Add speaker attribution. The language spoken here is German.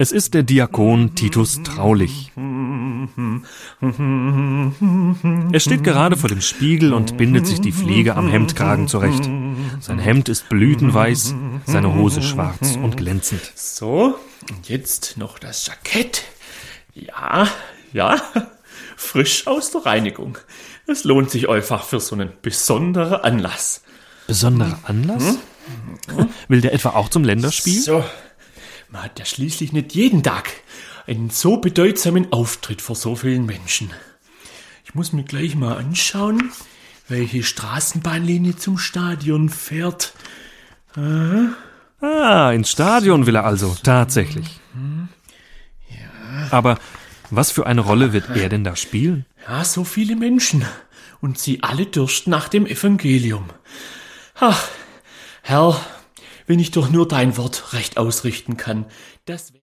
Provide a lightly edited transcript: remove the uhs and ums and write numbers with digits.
Speaker 1: Es ist der Diakon Titus Traulich. Er steht gerade vor dem Spiegel und bindet sich die Fliege am Hemdkragen zurecht. Sein Hemd ist blütenweiß, seine Hose schwarz und glänzend.
Speaker 2: So, und jetzt noch das Jackett. Ja, frisch aus der Reinigung. Es lohnt sich einfach für so einen besonderen Anlass.
Speaker 1: Besonderer Anlass? Will der etwa auch zum Länderspiel?
Speaker 2: So, man hat ja schließlich nicht jeden Tag einen so bedeutsamen Auftritt vor so vielen Menschen. Ich muss mir gleich mal anschauen, welche Straßenbahnlinie zum Stadion fährt.
Speaker 1: Ins Stadion will er also, tatsächlich.
Speaker 2: Ja.
Speaker 1: Aber was für eine Rolle wird er denn da spielen?
Speaker 2: Ja, so viele Menschen. Und sie alle dürsten nach dem Evangelium. Ach, Herr, wenn ich doch nur dein Wort recht ausrichten kann, das